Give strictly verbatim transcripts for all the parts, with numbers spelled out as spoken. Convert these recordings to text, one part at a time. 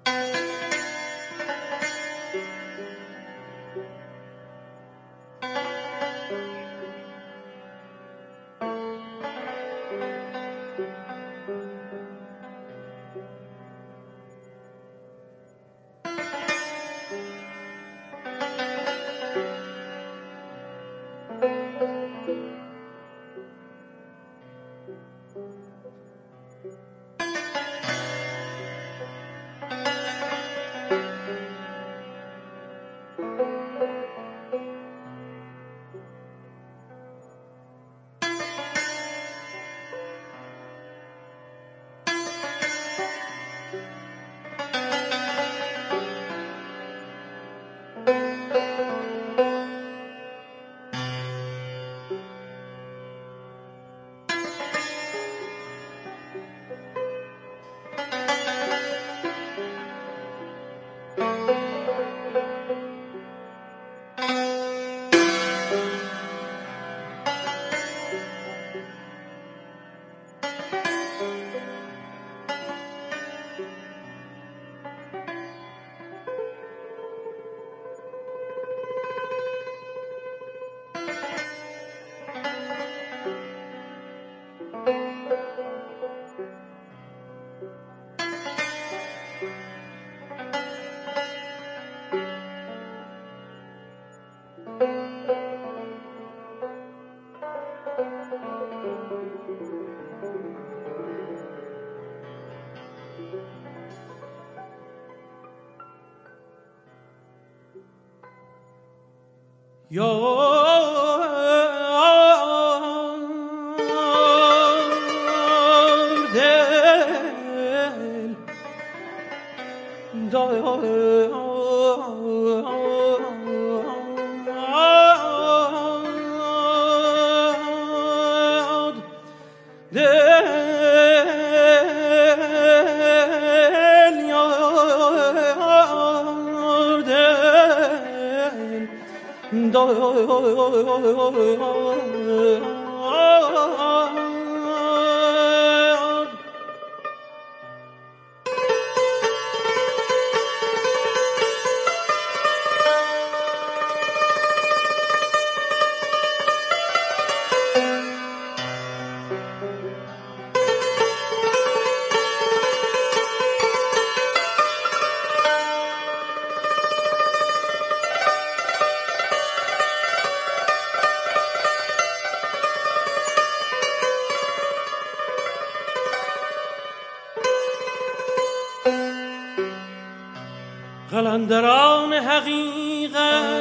قلندران حقیقت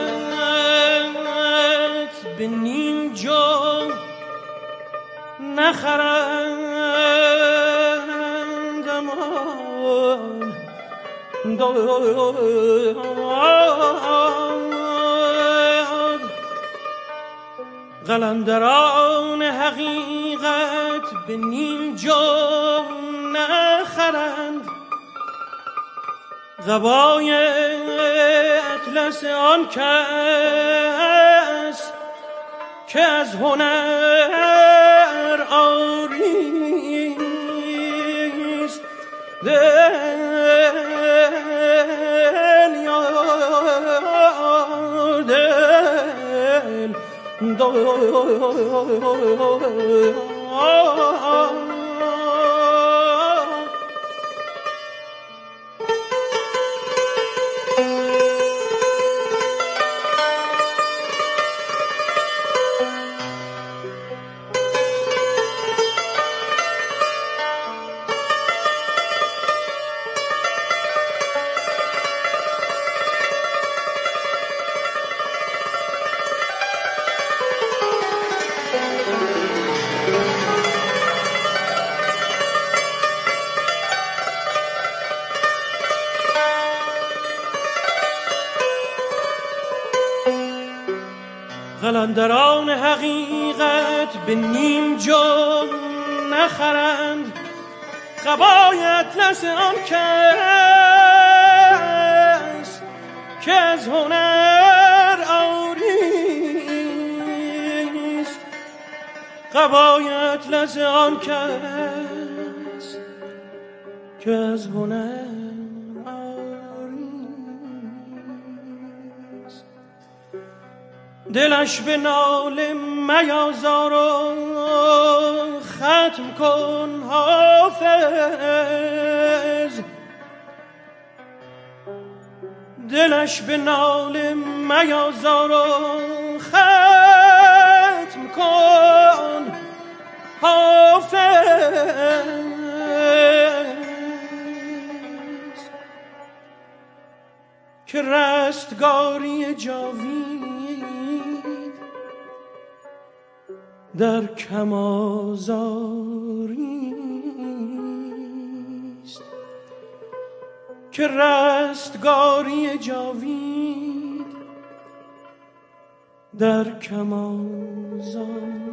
به نیم جو نخرند امان داد. قلندران حقیقت به نیم جو نخرند قبای اطلس آن کس که از هنر عاریست. دل یار دل دل قلندران حقیقت به نیم جو نخرند قبای اطلس آن کس که از هنر عاریست. قبای اطلس آن کس که از هنر عاریست. دلش به ناله میازار و ختم کن حافظ، دلش به ناله میازار و ختم کن حافظ. که رستگاری جاوید در کم آزاریست، که رستگاری جاوید در کم آزاریست.